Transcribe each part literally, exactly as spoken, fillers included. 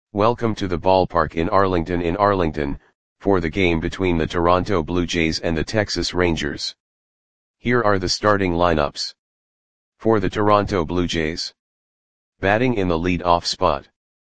Welcome to the ballpark in Arlington in Arlington, for the game between the Toronto Blue Jays and the Texas Rangers. Here are the starting lineups. For the Toronto Blue Jays. Batting in the lead-off spot.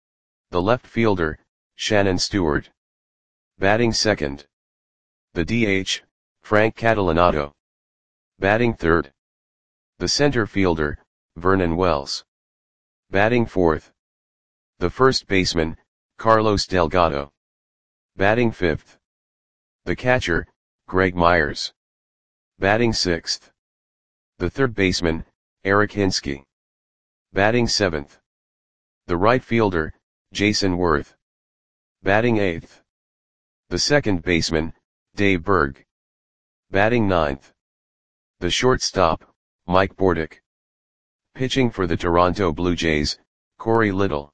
The left fielder, Shannon Stewart. Batting second. The D H, Frank Catalanotto. Batting third. The center fielder, Vernon Wells. Batting fourth. The first baseman, Carlos Delgado. Batting fifth. The catcher, Greg Myers. Batting sixth. The third baseman, Eric Hinske. Batting seventh. The right fielder, Jason Worth. Batting eighth. The second baseman, Dave Berg. Batting ninth. The shortstop, Mike Bordick. Pitching for the Toronto Blue Jays, Corey Little.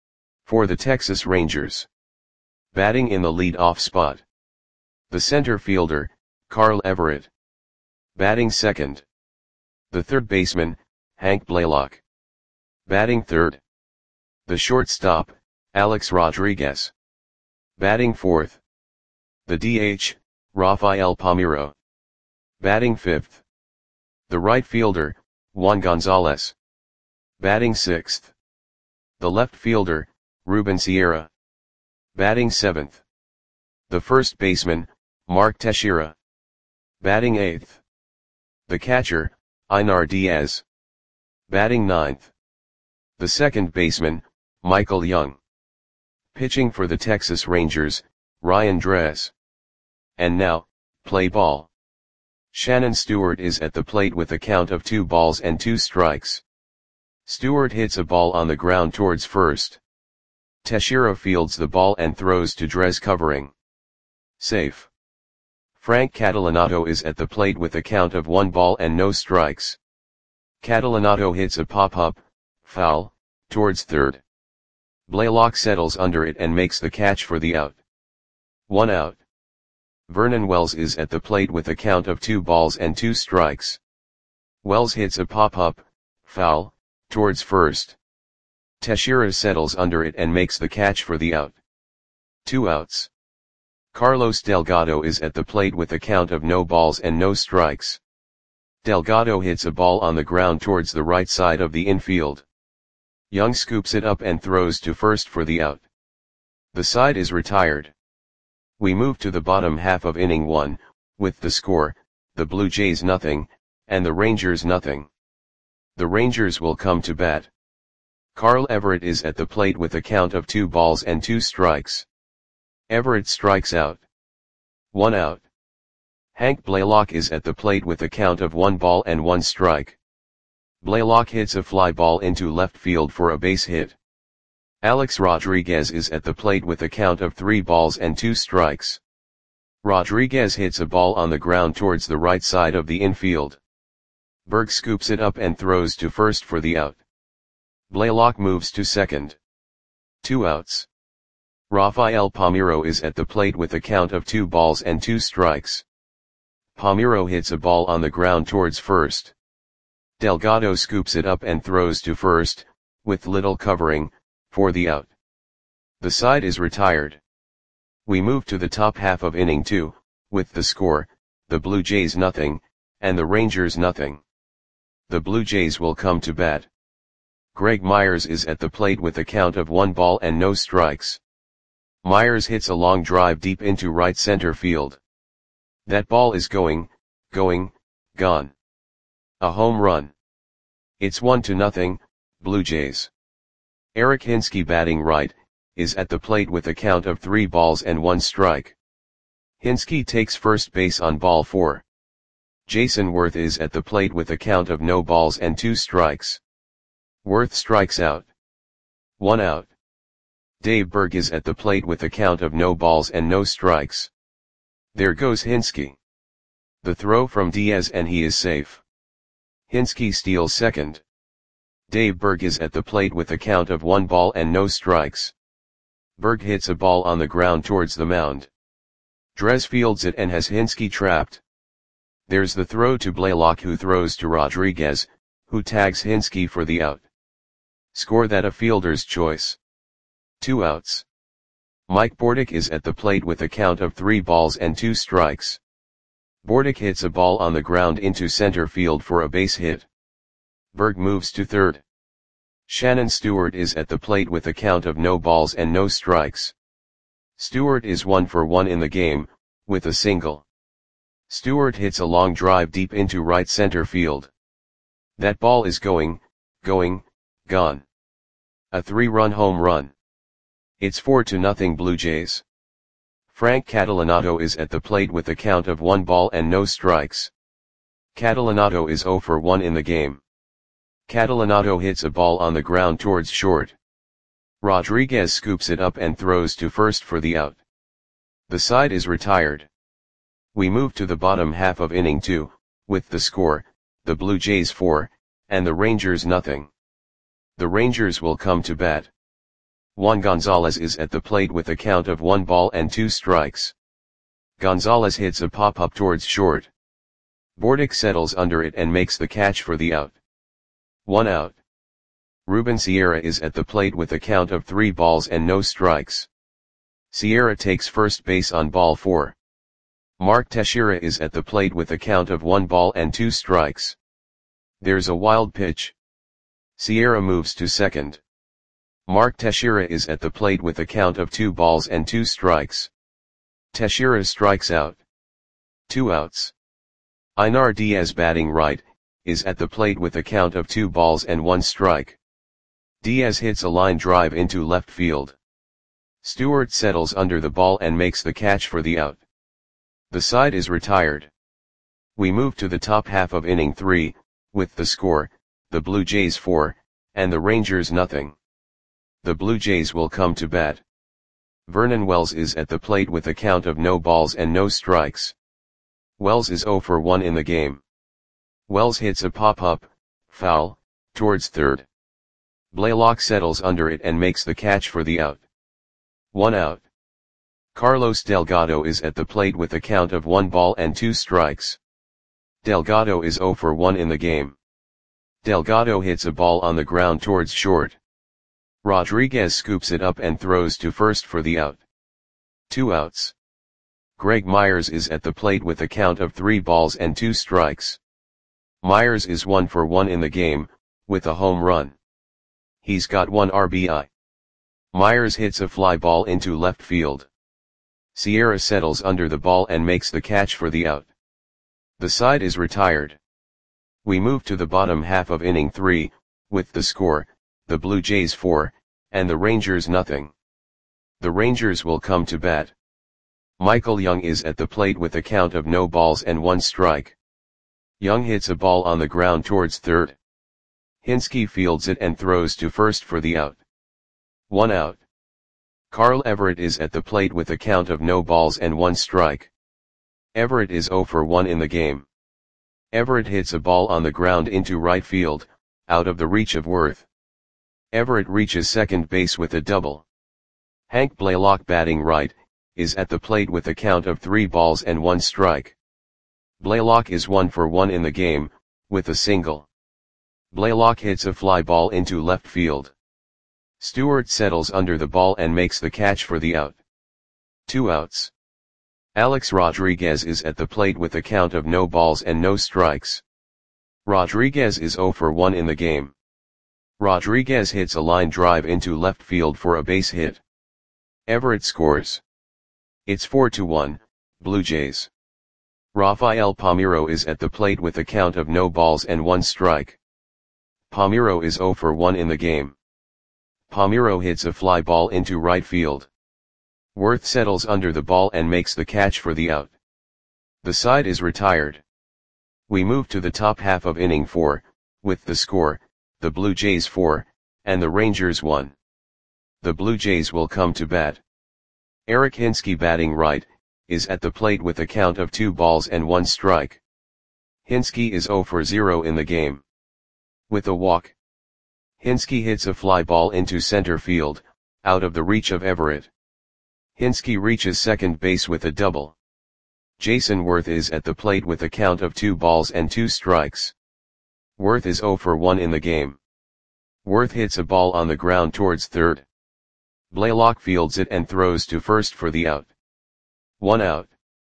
For the Texas Rangers. Batting in the lead-off spot. The center fielder, Carl Everett. Batting second. The third baseman, Hank Blaylock. Batting third. The shortstop, Alex Rodriguez. Batting fourth. The D H, Rafael Palmeiro. Batting fifth. The right fielder, Juan Gonzalez. Batting sixth. The left fielder, Ruben Sierra. Batting seventh. The first baseman, Mark Teixeira. Batting eighth. The catcher, Einar Diaz. Batting ninth. The second baseman, Michael Young. Pitching for the Texas Rangers, Ryan Dress. And now, play ball. Shannon Stewart is at the plate with a count of two balls and two strikes. Stewart hits a ball on the ground towards first. Teixeira fields the ball and throws to Dress covering. Safe. Frank Catalanotto is at the plate with a count of one ball and no strikes. Catalanotto hits a pop-up, foul, towards third. Blaylock settles under it and makes the catch for the out. One out. Vernon Wells is at the plate with a count of two balls and two strikes. Wells hits a pop-up, foul, towards first. Teixeira settles under it and makes the catch for the out. Two outs. Carlos Delgado is at the plate with a count of no balls and no strikes. Delgado hits a ball on the ground towards the right side of the infield. Young scoops it up and throws to first for the out. The side is retired. We move to the bottom half of inning one, with the score, the Blue Jays nothing, and the Rangers nothing. The Rangers will come to bat. Carl Everett is at the plate with a count of two balls and two strikes. Everett strikes out. One out. Hank Blaylock is at the plate with a count of one ball and one strike. Blaylock hits a fly ball into left field for a base hit. Alex Rodriguez is at the plate with a count of three balls and two strikes. Rodriguez hits a ball on the ground towards the right side of the infield. Berg scoops it up and throws to first for the out. Blaylock moves to second. Two outs. Rafael Palmeiro is at the plate with a count of two balls and two strikes. Palmeiro hits a ball on the ground towards first. Delgado scoops it up and throws to first, with little covering, for the out. The side is retired. We move to the top half of inning two, with the score, the Blue Jays nothing, and the Rangers nothing. The Blue Jays will come to bat. Greg Myers is at the plate with a count of one ball and no strikes. Myers hits a long drive deep into right center field. That ball is going, going, gone. A home run. It's one to nothing, Blue Jays. Eric Hinske, batting right, is at the plate with a count of three balls and one strike. Hinske takes first base on ball four. Jason Worth is at the plate with a count of no balls and two strikes. Worth strikes out. One out. Dave Berg is at the plate with a count of no balls and no strikes. There goes Hinske. The throw from Diaz and he is safe. Hinske steals second. Dave Berg is at the plate with a count of one ball and no strikes. Berg hits a ball on the ground towards the mound. Dress fields it and has Hinske trapped. There's the throw to Blaylock, who throws to Rodriguez, who tags Hinske for the out. Score that a fielder's choice. Two outs. Mike Bordick is at the plate with a count of three balls and two strikes. Bordick hits a ball on the ground into center field for a base hit. Berg moves to third. Shannon Stewart is at the plate with a count of no balls and no strikes. Stewart is one for one in the game, with a single. Stewart hits a long drive deep into right center field. That ball is going, going, gone. A three-run home run. It's four to nothing Blue Jays. Frank Catalanotto is at the plate with a count of one ball and no strikes. Catalanotto is zero for one in the game. Catalanotto hits a ball on the ground towards short. Rodriguez scoops it up and throws to first for the out. The side is retired. We move to the bottom half of inning two, with the score, the Blue Jays four, and the Rangers nothing. The Rangers will come to bat. Juan Gonzalez is at the plate with a count of one ball and two strikes. Gonzalez hits a pop-up towards short. Bordick settles under it and makes the catch for the out. One out. Ruben Sierra is at the plate with a count of three balls and no strikes. Sierra takes first base on ball four. Mark Teixeira is at the plate with a count of one ball and two strikes. There's a wild pitch. Sierra moves to second. Mark Teixeira is at the plate with a count of two balls and two strikes. Teixeira strikes out. Two outs. Einar Diaz, batting right, is at the plate with a count of two balls and one strike. Diaz hits a line drive into left field. Stewart settles under the ball and makes the catch for the out. The side is retired. We move to the top half of inning three, with the score, the Blue Jays four, and the Rangers nothing. The Blue Jays will come to bat. Vernon Wells is at the plate with a count of no balls and no strikes. Wells is zero for one in the game. Wells hits a pop-up, foul, towards third. Blaylock settles under it and makes the catch for the out. One out. Carlos Delgado is at the plate with a count of one ball and two strikes. Delgado is zero for one in the game. Delgado hits a ball on the ground towards short. Rodriguez scoops it up and throws to first for the out. Two outs. Greg Myers is at the plate with a count of three balls and two strikes. Myers is one for one in the game, with a home run. He's got one R B I. Myers hits a fly ball into left field. Sierra settles under the ball and makes the catch for the out. The side is retired. We move to the bottom half of inning three, with the score, the Blue Jays four, and the Rangers nothing. The Rangers will come to bat. Michael Young is at the plate with a count of no balls and one strike. Young hits a ball on the ground towards third. Hinske fields it and throws to first for the out. One out. Carl Everett is at the plate with a count of no balls and one strike. Everett is zero for one in the game. Everett hits a ball on the ground into right field, out of the reach of Worth. Everett reaches second base with a double. Hank Blaylock, batting right, is at the plate with a count of three balls and one strike. Blaylock is one for one in the game, with a single. Blaylock hits a fly ball into left field. Stewart settles under the ball and makes the catch for the out. Two outs. Alex Rodriguez is at the plate with a count of no balls and no strikes. Rodriguez is zero for one in the game. Rodriguez hits a line drive into left field for a base hit. Everett scores. It's four to one, Blue Jays. Rafael Palmeiro is at the plate with a count of no balls and one strike. Palmeiro is zero for one in the game. Palmeiro hits a fly ball into right field. Worth settles under the ball and makes the catch for the out. The side is retired. We move to the top half of inning four, with the score, the Blue Jays four, and the Rangers one. The Blue Jays will come to bat. Eric Hinske, batting right, is at the plate with a count of two balls and one strike. Hinske is zero for zero in the game. With a walk. Hinske hits a fly ball into center field, out of the reach of Everett. Hinske reaches second base with a double. Jason Worth is at the plate with a count of two balls and two strikes. Worth is zero for one in the game. Worth hits a ball on the ground towards third. Blaylock fields it and throws to first for the out. One out.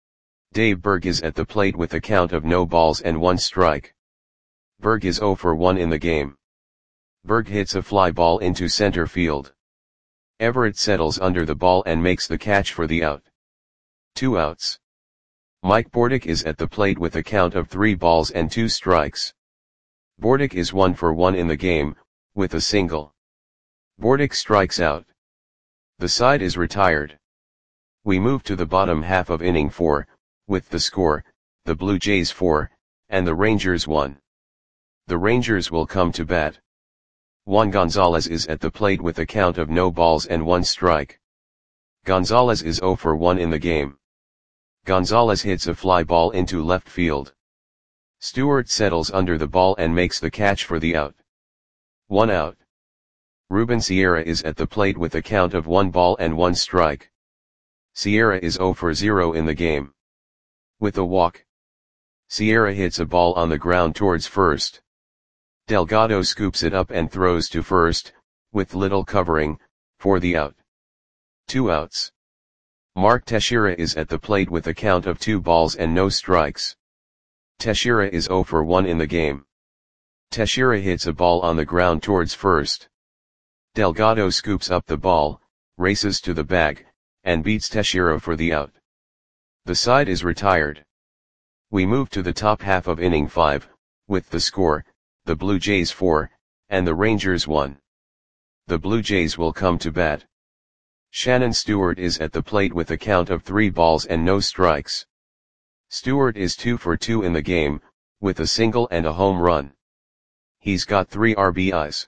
Dave Berg is at the plate with a count of no balls and one strike. Berg is zero for one in the game. Berg hits a fly ball into center field. Everett settles under the ball and makes the catch for the out. Two outs. Mike Bordick is at the plate with a count of three balls and two strikes. Bordick is one for one in the game, with a single. Bordick strikes out. The side is retired. We move to the bottom half of inning four, with the score, the Blue Jays four, and the Rangers one. The Rangers will come to bat. Juan Gonzalez is at the plate with a count of no balls and one strike. Gonzalez is zero for one in the game. Gonzalez hits a fly ball into left field. Stewart settles under the ball and makes the catch for the out. One out. Ruben Sierra is at the plate with a count of one ball and one strike. Sierra is zero for zero in the game. With a walk, Sierra hits a ball on the ground towards first. Delgado scoops it up and throws to first, with little covering, for the out. Two outs. Mark Teixeira is at the plate with a count of two balls and no strikes. Teixeira is zero for one in the game. Teixeira hits a ball on the ground towards first. Delgado scoops up the ball, races to the bag, and beats Teixeira for the out. The side is retired. We move to the top half of inning five, with the score, the Blue Jays four, and the Rangers one. The Blue Jays will come to bat. Shannon Stewart is at the plate with a count of three balls and no strikes. Stewart is two for two in the game, with a single and a home run. He's got three R B Is.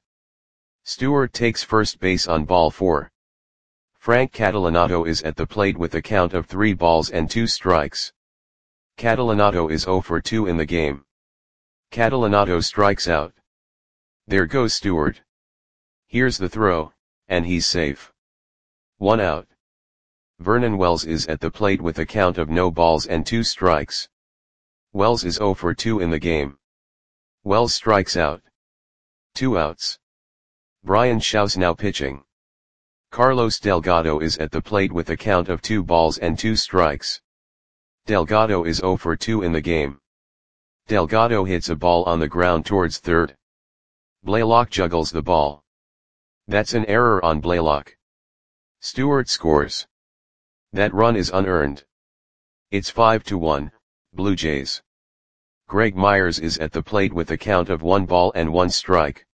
Stewart takes first base on ball four. Frank Catalanato is at the plate with a count of three balls and two strikes. Catalanato is zero for two in the game. Catalanato strikes out. There goes Stewart. Here's the throw, and he's safe. One out. Vernon Wells is at the plate with a count of no balls and two strikes. Wells is zero for two in the game. Wells strikes out. Two outs. Brian Shaw's now pitching. Carlos Delgado is at the plate with a count of two balls and two strikes. Delgado is zero for two in the game. Delgado hits a ball on the ground towards third. Blaylock juggles the ball. That's an error on Blaylock. Stewart scores. That run is unearned. It's five to one, Blue Jays. Greg Myers is at the plate with a count of one ball and one strike.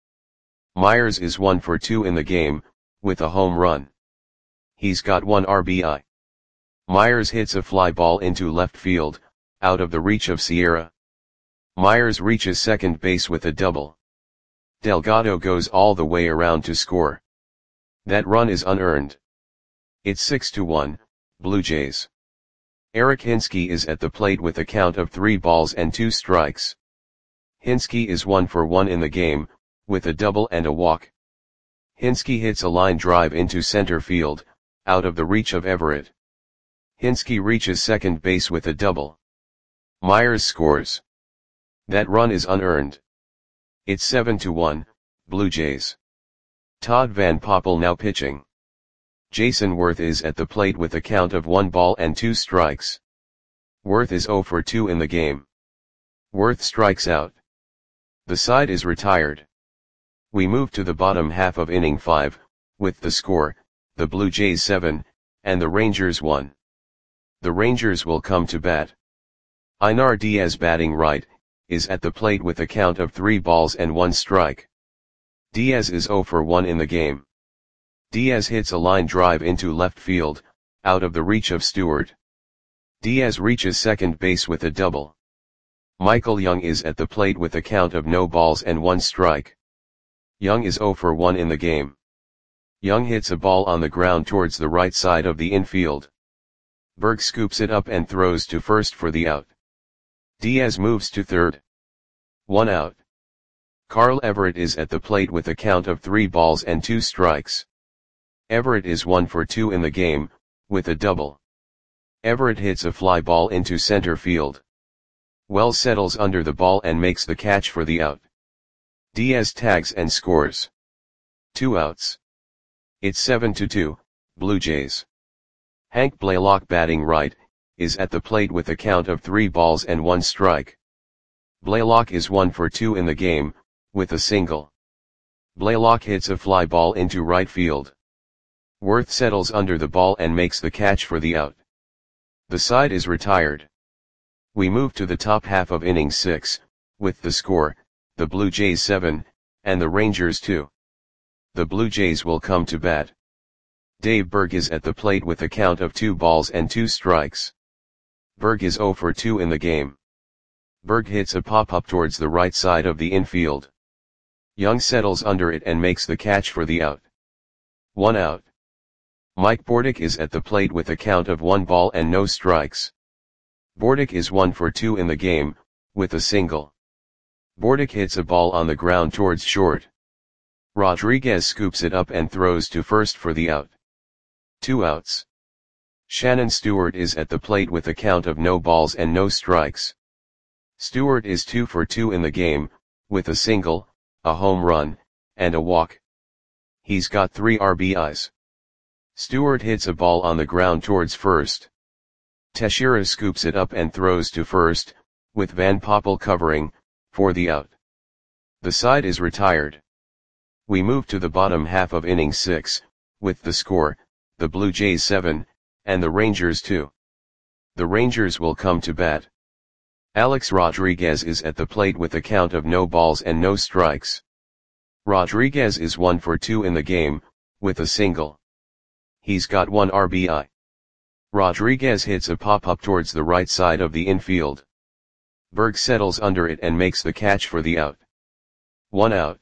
Myers is one for two in the game, with a home run. He's got one R B I. Myers hits a fly ball into left field, out of the reach of Sierra. Myers reaches second base with a double. Delgado goes all the way around to score. That run is unearned. It's six to one, Blue Jays. Eric Hinske is at the plate with a count of three balls and two strikes. Hinske is one for one in the game, with a double and a walk. Hinske hits a line drive into center field, out of the reach of Everett. Hinske reaches second base with a double. Myers scores. That run is unearned. It's seven to one, Blue Jays. Todd Van Poppel now pitching. Jason Worth is at the plate with a count of one ball and two strikes. Worth is zero for two in the game. Worth strikes out. The side is retired. We move to the bottom half of inning five, with the score, the Blue Jays seven, and the Rangers one. The Rangers will come to bat. Einar Diaz, batting right, is at the plate with a count of three balls and one strike. Diaz is zero for one in the game. Diaz hits a line drive into left field, out of the reach of Stewart. Diaz reaches second base with a double. Michael Young is at the plate with a count of no balls and one strike. Young is zero for one in the game. Young hits a ball on the ground towards the right side of the infield. Berg scoops it up and throws to first for the out. Diaz moves to third. One out. Carl Everett is at the plate with a count of three balls and two strikes. Everett is one for two in the game, with a double. Everett hits a fly ball into center field. Wells settles under the ball and makes the catch for the out. Diaz tags and scores. Two outs. It's seven to two, Blue Jays. Hank Blaylock batting right, is at the plate with a count of three balls and one strike. Blaylock is one for two in the game, with a single. Blaylock hits a fly ball into right field. Worth settles under the ball and makes the catch for the out. The side is retired. We move to the top half of inning six, with the score, the Blue Jays seven, and the Rangers two. The Blue Jays will come to bat. Dave Berg is at the plate with a count of two balls and two strikes. Berg is zero for two in the game. Berg hits a pop-up towards the right side of the infield. Young settles under it and makes the catch for the out. One out. Mike Bordick is at the plate with a count of one ball and no strikes. Bordick is one for two in the game, with a single. Bordick hits a ball on the ground towards short. Rodriguez scoops it up and throws to first for the out. Two outs. Shannon Stewart is at the plate with a count of no balls and no strikes. Stewart is two for two in the game, with a single, a home run, and a walk. He's got three R B Is. Stewart hits a ball on the ground towards first. Teixeira scoops it up and throws to first, with Van Poppel covering, for the out. The side is retired. We move to the bottom half of inning six, with the score, the Blue Jays seven, and the Rangers two. The Rangers will come to bat. Alex Rodriguez is at the plate with a count of no balls and no strikes. Rodriguez is one for two in the game, with a single. He's got one R B I. Rodriguez hits a pop-up towards the right side of the infield. Berg settles under it and makes the catch for the out. One out.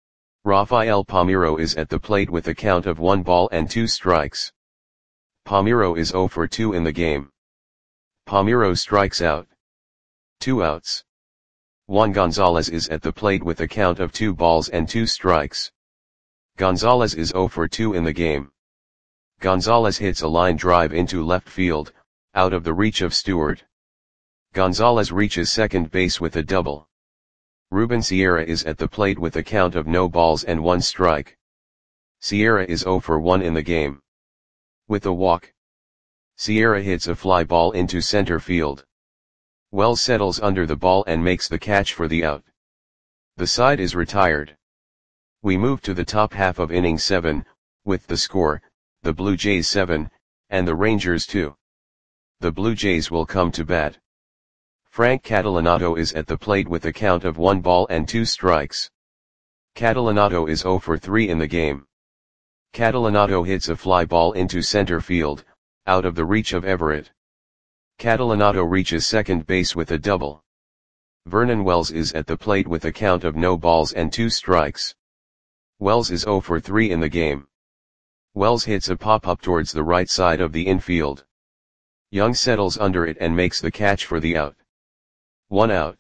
Rafael Palmeiro is at the plate with a count of one ball and two strikes. Palmeiro is zero for two in the game. Palmeiro strikes out. Two outs. Juan Gonzalez is at the plate with a count of two balls and two strikes. Gonzalez is zero for two in the game. Gonzalez hits a line drive into left field, out of the reach of Stewart. Gonzalez reaches second base with a double. Ruben Sierra is at the plate with a count of no balls and one strike. Sierra is zero for one in the game. With a walk. Sierra hits a fly ball into center field. Wells settles under the ball and makes the catch for the out. The side is retired. We move to the top half of inning seven, with the score, the Blue Jays seven, and the Rangers two. The Blue Jays will come to bat. Frank Catalanotto is at the plate with a count of one ball and two strikes. Catalanotto is zero for three in the game. Catalanotto hits a fly ball into center field, out of the reach of Everett. Catalanotto reaches second base with a double. Vernon Wells is at the plate with a count of no balls and two strikes. Wells is zero for three in the game. Wells hits a pop-up towards the right side of the infield. Young settles under it and makes the catch for the out. One out.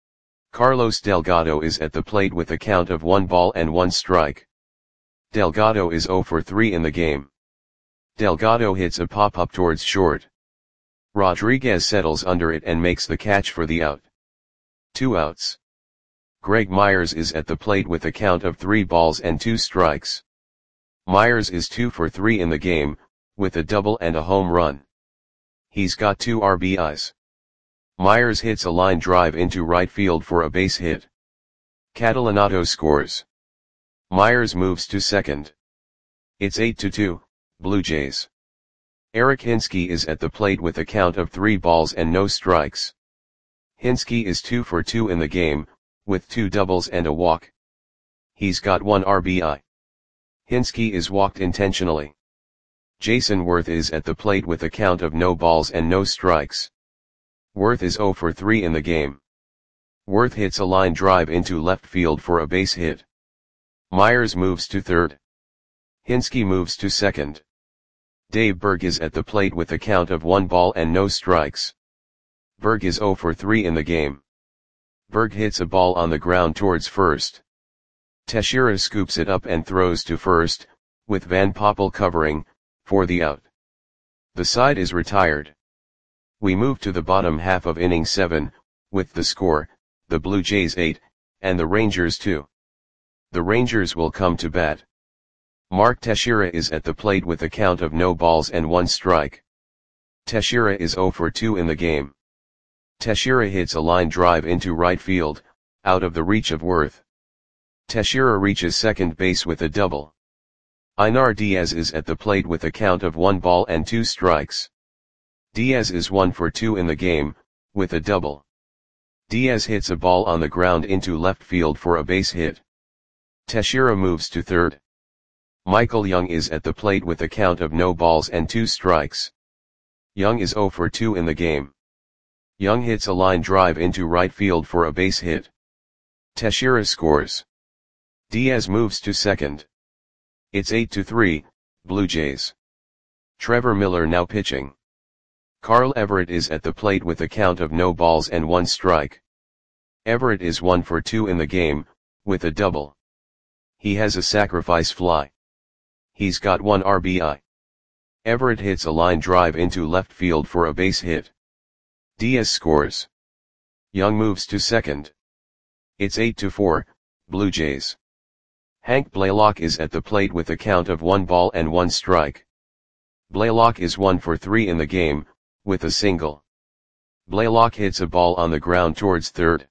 Carlos Delgado is at the plate with a count of one ball and one strike. Delgado is zero for three in the game. Delgado hits a pop-up towards short. Rodriguez settles under it and makes the catch for the out. Two outs. Greg Myers is at the plate with a count of three balls and two strikes. Myers is two for three in the game, with a double and a home run. He's got two R B Is. Myers hits a line drive into right field for a base hit. Catalanotto scores. Myers moves to second. It's eight to two, Blue Jays. Eric Hinske is at the plate with a count of three balls and no strikes. Hinske is two for two in the game, with two doubles and a walk. He's got one R B I. Hinske is walked intentionally. Jason Worth is at the plate with a count of no balls and no strikes. Worth is zero for three in the game. Worth hits a line drive into left field for a base hit. Myers moves to third. Hinske moves to second. Dave Berg is at the plate with a count of one ball and no strikes. Berg is zero for three in the game. Berg hits a ball on the ground towards first. Teixeira scoops it up and throws to first, with Van Poppel covering, for the out. The side is retired. We move to the bottom half of inning seven, with the score, the Blue Jays eight, and the Rangers two. The Rangers will come to bat. Mark Teixeira is at the plate with a count of no balls and one strike. Teixeira is zero for two in the game. Teixeira hits a line drive into right field, out of the reach of Worth. Teixeira reaches second base with a double. Einar Diaz is at the plate with a count of one ball and two strikes. Diaz is one for two in the game, with a double. Diaz hits a ball on the ground into left field for a base hit. Teixeira moves to third. Michael Young is at the plate with a count of no balls and two strikes. Young is zero for two in the game. Young hits a line drive into right field for a base hit. Teixeira scores. Diaz moves to second. It's eight to three, Blue Jays. Trevor Miller now pitching. Carl Everett is at the plate with a count of no balls and one strike. Everett is one for two in the game, with a double. He has a sacrifice fly. He's got one R B I. Everett hits a line drive into left field for a base hit. Diaz scores. Young moves to second. It's eight to four, Blue Jays. Hank Blaylock is at the plate with a count of one ball and one strike. Blaylock is one for three in the game, with a single. Blaylock hits a ball on the ground towards third.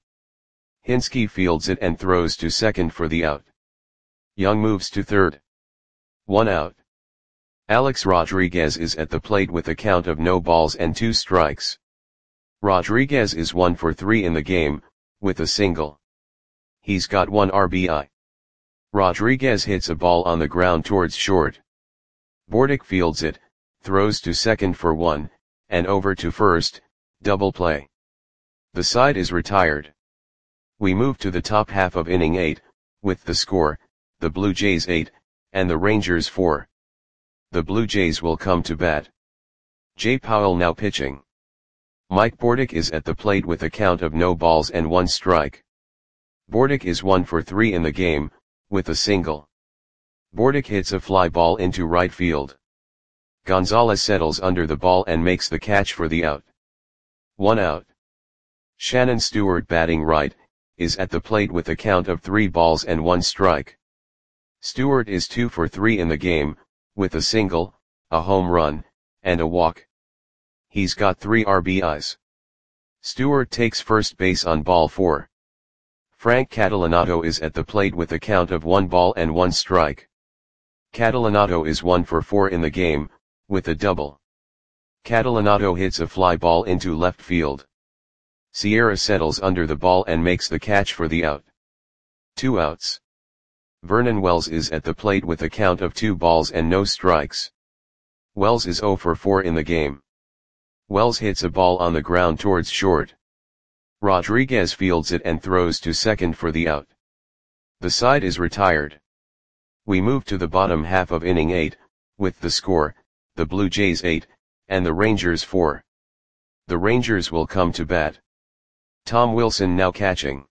Hinske fields it and throws to second for the out. Young moves to third. One out. Alex Rodriguez is at the plate with a count of no balls and two strikes. Rodriguez is one for three in the game, with a single. He's got one R B I. Rodriguez hits a ball on the ground towards short. Bordick fields it, throws to second for one, and over to first, double play. The side is retired. We move to the top half of inning eight, with the score, the Blue Jays eight, and the Rangers four. The Blue Jays will come to bat. Jay Powell now pitching. Mike Bordick is at the plate with a count of no balls and one strike. Bordick is one for three in the game, with a single. Bordick hits a fly ball into right field. Gonzalez settles under the ball and makes the catch for the out. One out. Shannon Stewart batting right, is at the plate with a count of three balls and one strike. Stewart is two for three in the game, with a single, a home run, and a walk. He's got three R B Is. Stewart takes first base on ball four. Frank Catalanato is at the plate with a count of one ball and one strike. Catalanato is one for four in the game, with a double. Catalanato hits a fly ball into left field. Sierra settles under the ball and makes the catch for the out. Two outs. Vernon Wells is at the plate with a count of two balls and no strikes. Wells is zero for four in the game. Wells hits a ball on the ground towards short. Rodriguez fields it and throws to second for the out. The side is retired. We move to the bottom half of inning eight, with the score, the Blue Jays eight, and the Rangers four. The Rangers will come to bat. Tom Wilson now catching.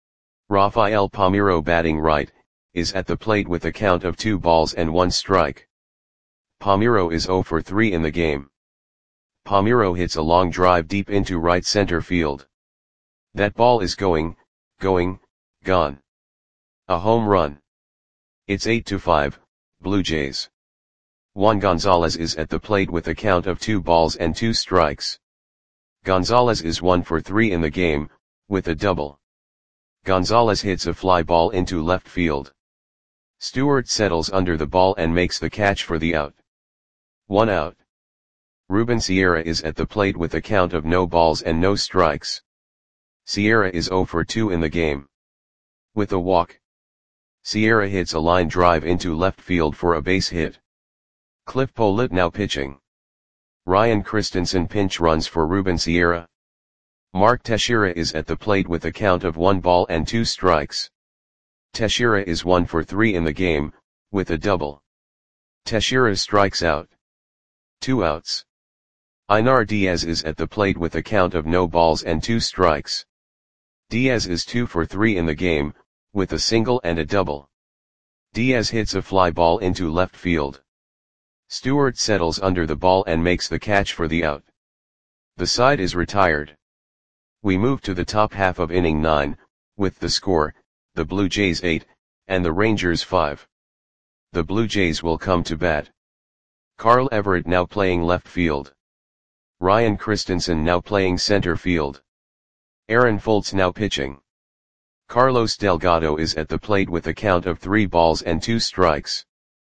Rafael Palmeiro batting right, is at the plate with a count of two balls and one strike. Palmeiro is zero for three in the game. Palmeiro hits a long drive deep into right center field. That ball is going, going, gone. A home run. It's eight to five, Blue Jays. Juan Gonzalez is at the plate with a count of two balls and two strikes. Gonzalez is one for three in the game, with a double. Gonzalez hits a fly ball into left field. Stewart settles under the ball and makes the catch for the out. One out. Ruben Sierra is at the plate with a count of no balls and no strikes. Sierra is zero for two in the game. With a walk. Sierra hits a line drive into left field for a base hit. Cliff Pollitt now pitching. Ryan Christensen pinch runs for Ruben Sierra. Mark Teixeira is at the plate with a count of one ball and two strikes. Teixeira is one for three in the game, with a double. Teixeira strikes out. Two outs. Einar Diaz is at the plate with a count of no balls and two strikes. Diaz is two for three in the game, with a single and a double. Diaz hits a fly ball into left field. Stewart settles under the ball and makes the catch for the out. The side is retired. We move to the top half of inning nine, with the score, the Blue Jays eight, and the Rangers five. the Blue Jays will come to bat. Carl Everett now playing left field. Ryan Christensen now playing center field. Aaron Foltz now pitching. Carlos Delgado is at the plate with a count of three balls and two strikes.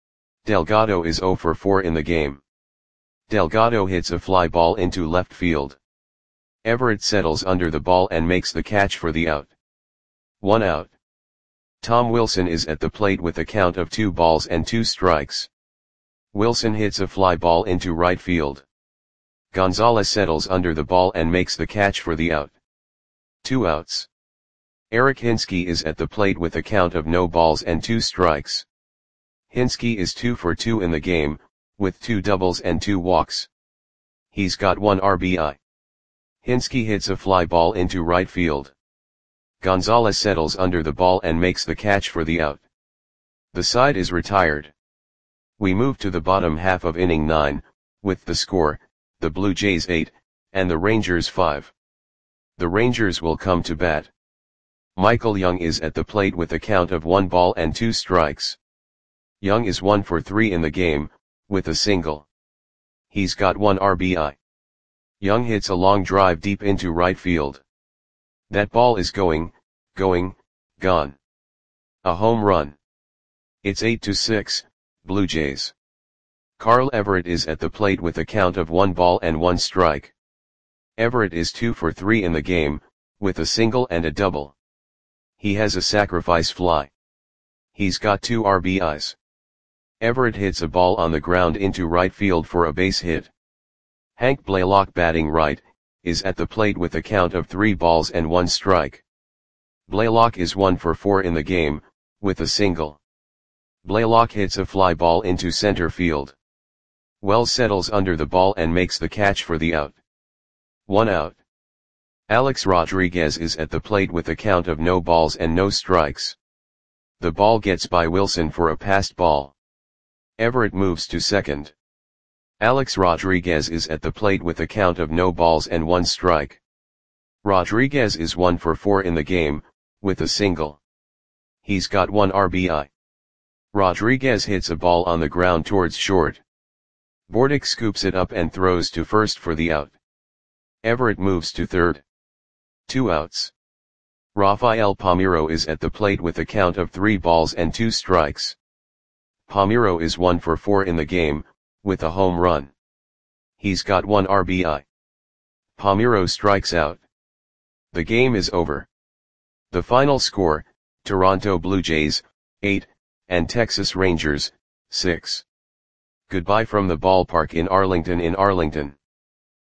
Delgado is zero for four in the game. Delgado hits a fly ball into left field. Everett settles under the ball and makes the catch for the out. One out. Tom Wilson is at the plate with a count of two balls and two strikes. Wilson hits a fly ball into right field. Gonzalez settles under the ball and makes the catch for the out. Two outs. Eric Hinske is at the plate with a count of no balls and two strikes. Hinske is two for two in the game, with two doubles and two walks. He's got one R B I. Hinske hits a fly ball into right field. Gonzalez settles under the ball and makes the catch for the out. The side is retired. We move to the bottom half of inning nine, with the score, the Blue Jays eight, and the Rangers five. The Rangers will come to bat. Michael Young is at the plate with a count of one ball and two strikes. Young is one for three in the game, with a single. He's got one R B I. Young hits a long drive deep into right field. That ball is going, going, gone. A home run. It's eight to six, Blue Jays. Carl Everett is at the plate with a count of one ball and one strike. Everett is two for three in the game, with a single and a double. He has a sacrifice fly. He's got two R B Is. Everett hits a ball on the ground into right field for a base hit. Hank Blaylock, batting right, is at the plate with a count of three balls and one strike. Blaylock is one for four in the game, with a single. Blaylock hits a fly ball into center field. Wells settles under the ball and makes the catch for the out. One out. Alex Rodriguez is at the plate with a count of no balls and no strikes. The ball gets by Wilson for a passed ball. Everett moves to second. Alex Rodriguez is at the plate with a count of no balls and one strike. Rodriguez is one for four in the game, with a single. He's got one R B I. Rodriguez hits a ball on the ground towards short. Bordick scoops it up and throws to first for the out. Everett moves to third. Two outs. Rafael Palmeiro is at the plate with a count of three balls and two strikes. Palmeiro is one for four in the game, with a home run. He's got one R B I. Palmeiro strikes out. The game is over. The final score, Toronto Blue Jays, eight, and Texas Rangers, six. Goodbye from the ballpark in Arlington in Arlington.